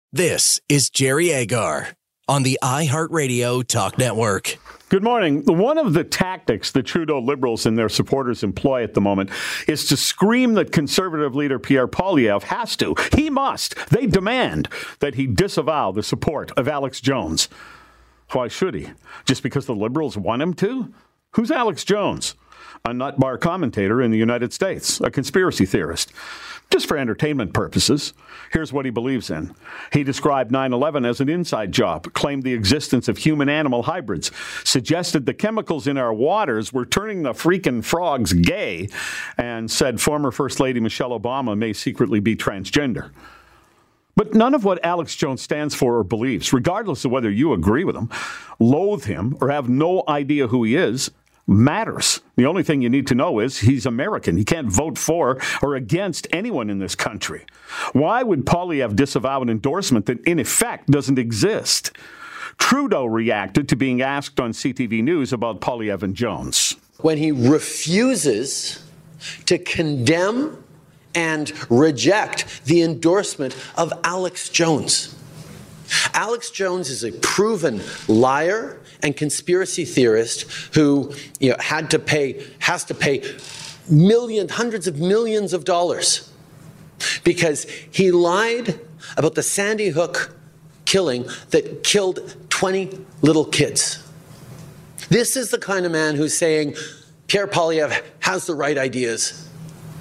This is Jerry Agar on the iHeartRadio Talk Network. Good morning. One of the tactics the Trudeau Liberals and their supporters employ at the moment is to scream that Conservative leader Pierre Poilievre has to, he must, they demand that he disavow the support of Alex Jones. Why should he? Just because the Liberals want him to? Who's Alex Jones? A nut bar commentator in the United States, a conspiracy theorist. Just for entertainment purposes, here's what he believes in. He described 9/11 as an inside job, claimed the existence of human-animal hybrids, suggested the chemicals in our waters were turning the freaking frogs gay, and said former First Lady Michelle Obama may secretly be transgender. But none of what Alex Jones stands for or believes, regardless of whether you agree with him, loathe him, or have no idea who he is, matters. The only thing you need to know is he's American. He can't vote for or against anyone in this country. Why would Poilievre disavow an endorsement that in effect doesn't exist? Trudeau reacted to being asked on CTV News about Poilievre and Jones. When he refuses to condemn and reject the endorsement of Alex Jones. Alex Jones is a proven liar and conspiracy theorist who has to pay hundreds of millions of dollars because he lied about the Sandy Hook killing that killed 20 little kids. This is the kind of man who's saying Pierre Poilievre has the right ideas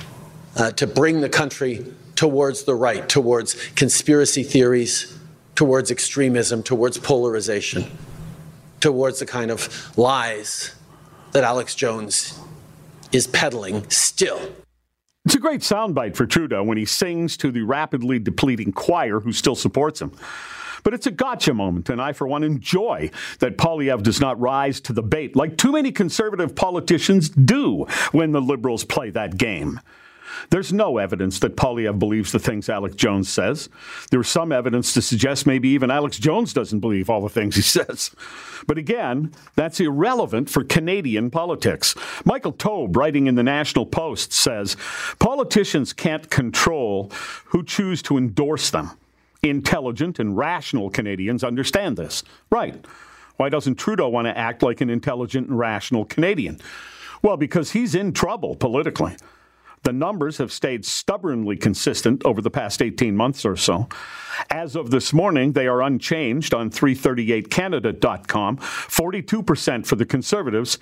to bring the country towards the right, towards conspiracy theories, towards extremism, towards polarization, towards the kind of lies that Alex Jones is peddling still. It's a great soundbite for Trudeau when he sings to the rapidly depleting choir who still supports him. But it's a gotcha moment, and I, for one, enjoy that Poilievre does not rise to the bait like too many Conservative politicians do when the Liberals play that game. There's no evidence that Poilievre believes the things Alex Jones says. There's some evidence to suggest maybe even Alex Jones doesn't believe all the things he says. But again, that's irrelevant for Canadian politics. Michael Taube, writing in the National Post, says, politicians can't control who choose to endorse them. Intelligent and rational Canadians understand this. Right. Why doesn't Trudeau want to act like an intelligent and rational Canadian? Well, because he's in trouble politically. The numbers have stayed stubbornly consistent over the past 18 months or so. As of this morning, they are unchanged on 338canada.com. 42% for the Conservatives,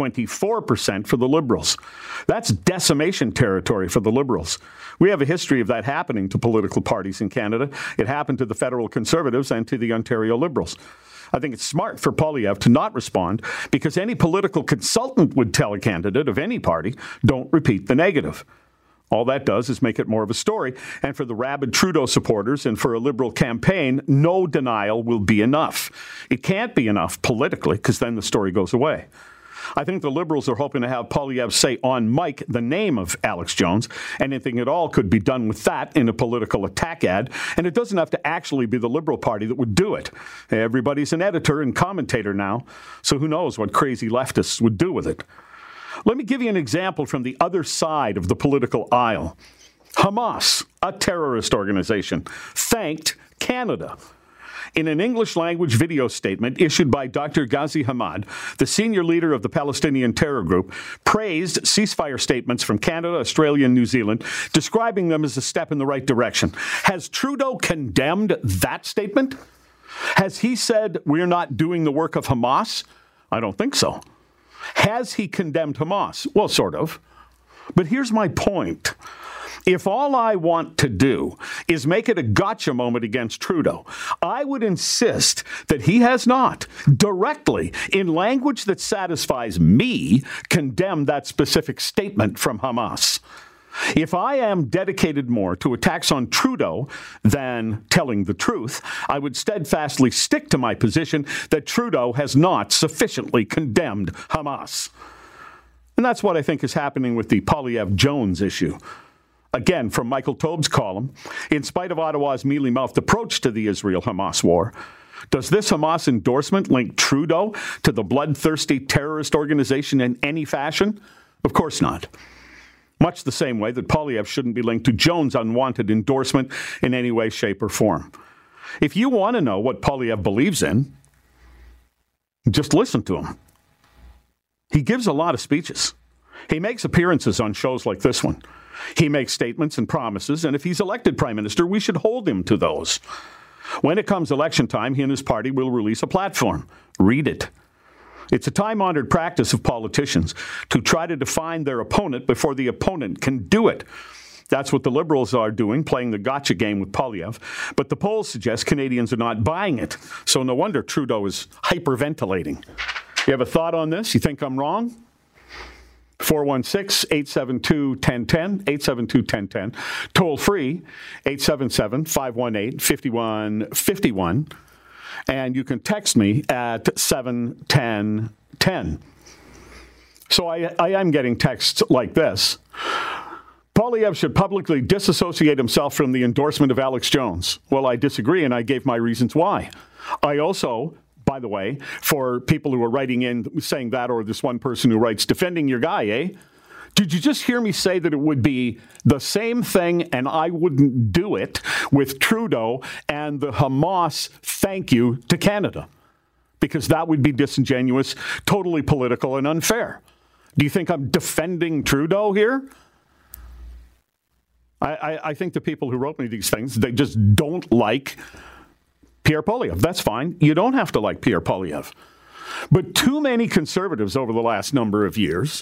24% for the Liberals. That's decimation territory for the Liberals. We have a history of that happening to political parties in Canada. It happened to the federal Conservatives and to the Ontario Liberals. I think it's smart for Poilievre to not respond because any political consultant would tell a candidate of any party, don't repeat the negative. All that does is make it more of a story. And for the rabid Trudeau supporters and for a Liberal campaign, no denial will be enough. It can't be enough politically because then the story goes away. I think the Liberals are hoping to have Poilievre say on mic the name of Alex Jones. Anything at all could be done with that in a political attack ad, and it doesn't have to actually be the Liberal Party that would do it. Everybody's an editor and commentator now, so who knows what crazy leftists would do with it. Let me give you an example from the other side of the political aisle. Hamas, a terrorist organization, thanked Canada. In an English-language video statement issued by Dr. Ghazi Hamad, the senior leader of the Palestinian terror group, praised ceasefire statements from Canada, Australia, and New Zealand, describing them as a step in the right direction. Has Trudeau condemned that statement? Has he said we're not doing the work of Hamas? I don't think so. Has he condemned Hamas? Well, sort of. But here's my point. If all I want to do is make it a gotcha moment against Trudeau, I would insist that he has not directly, in language that satisfies me, condemned that specific statement from Hamas. If I am dedicated more to attacks on Trudeau than telling the truth, I would steadfastly stick to my position that Trudeau has not sufficiently condemned Hamas. And that's what I think is happening with the Poilievre-Jones issue. Again, from Michael Taube's column, in spite of Ottawa's mealy-mouthed approach to the Israel-Hamas war, does this Hamas endorsement link Trudeau to the bloodthirsty terrorist organization in any fashion? Of course not. Much the same way that Poilievre shouldn't be linked to Jones' unwanted endorsement in any way, shape, or form. If you want to know what Poilievre believes in, just listen to him. He gives a lot of speeches. He makes appearances on shows like this one. He makes statements and promises, and if he's elected prime minister, we should hold him to those. When it comes election time, he and his party will release a platform. Read it. It's a time-honored practice of politicians to try to define their opponent before the opponent can do it. That's what the Liberals are doing, playing the gotcha game with Poilievre. But the polls suggest Canadians are not buying it. So no wonder Trudeau is hyperventilating. You have a thought on this? You think I'm wrong? 416-872-1010, 872-1010. Toll free, 877-518-5151. And you can text me at 71010. So I am getting texts like this. Poilievre should publicly disassociate himself from the endorsement of Alex Jones. Well, I disagree, and I gave my reasons why. I also, by the way, for people who are writing in saying that, or this one person who writes, defending your guy, eh? Did you just hear me say that it would be the same thing and I wouldn't do it with Trudeau and the Hamas thank you to Canada? Because that would be disingenuous, totally political, and unfair. Do you think I'm defending Trudeau here? I think the people who wrote me these things, they just don't like Pierre Poilievre. That's fine. You don't have to like Pierre Poilievre. But too many Conservatives over the last number of years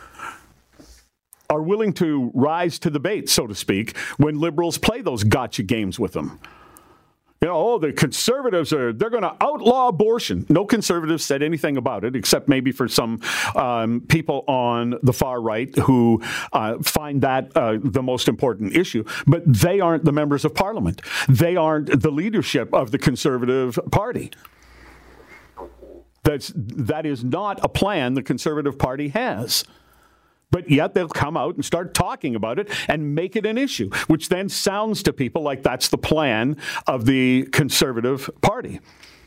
are willing to rise to the bait, so to speak, when Liberals play those gotcha games with them. You know, the Conservatives they're going to outlaw abortion. No Conservatives said anything about it, except maybe for some people on the far right who find that the most important issue. But they aren't the members of Parliament. They aren't the leadership of the Conservative Party. That is not a plan the Conservative Party has. But yet they'll come out and start talking about it and make it an issue, which then sounds to people like that's the plan of the Conservative Party.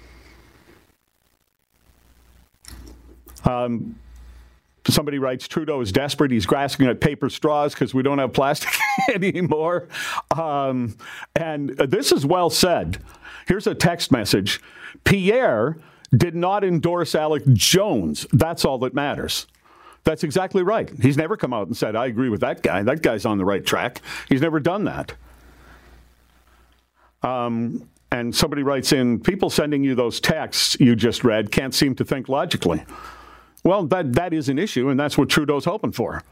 Somebody writes, Trudeau is desperate. He's grasping at paper straws because we don't have plastic anymore. And this is well said. Here's a text message. Pierre did not endorse Alex Jones. That's all that matters. That's exactly right. He's never come out and said, I agree with that guy. That guy's on the right track. He's never done that. And somebody writes in, people sending you those texts you just read can't seem to think logically. Well, that is an issue, and that's what Trudeau's hoping for.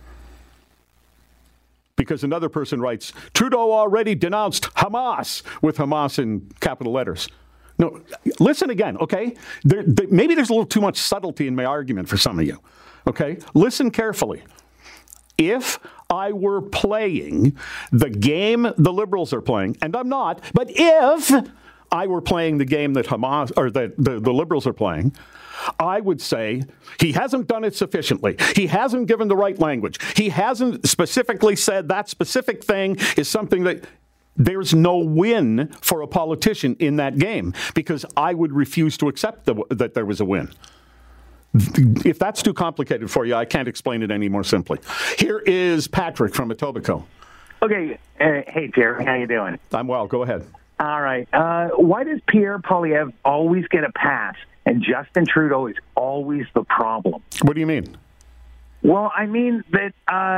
Because another person writes, Trudeau already denounced Hamas, with Hamas in capital letters. No, listen again, okay? Maybe there's a little too much subtlety in my argument for some of you. Okay, listen carefully. If I were playing the game the Liberals are playing, and I'm not, but if I were playing the game that Hamas or the Liberals are playing, I would say he hasn't done it sufficiently. He hasn't given the right language. He hasn't specifically said that specific thing is something that there's no win for a politician in that game, because I would refuse to accept that there was a win. If that's too complicated for you, I can't explain it any more simply. Here is Patrick from Etobicoke. Okay. Hey, Jerry. How you doing? I'm well. Go ahead. All right. Why does Pierre Poilievre always get a pass and Justin Trudeau is always the problem? What do you mean? Well, I mean that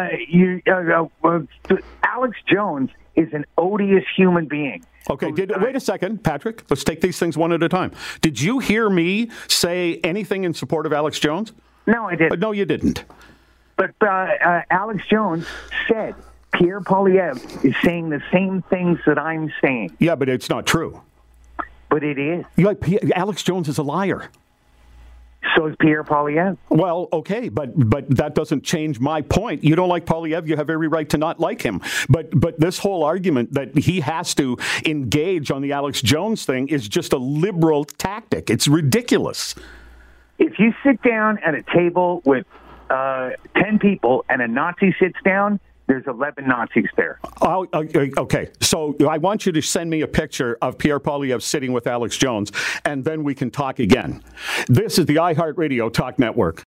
Alex Jones is an odious human being. Okay, wait a second, Patrick. Let's take these things one at a time. Did you hear me say anything in support of Alex Jones? No, I didn't. No, you didn't. But Alex Jones said Pierre Poilievre is saying the same things that I'm saying. Yeah, but it's not true. But it is. Alex Jones is a liar. So is Pierre Poilievre. Well, okay, but that doesn't change my point. You don't like Poilievre, you have every right to not like him. But this whole argument that he has to engage on the Alex Jones thing is just a Liberal tactic. It's ridiculous. If you sit down at a table with 10 people and a Nazi sits down, there's 11 Nazis there. Oh, okay. So I want you to send me a picture of Pierre Poilievre sitting with Alex Jones, and then we can talk again. This is the iHeartRadio Talk Network.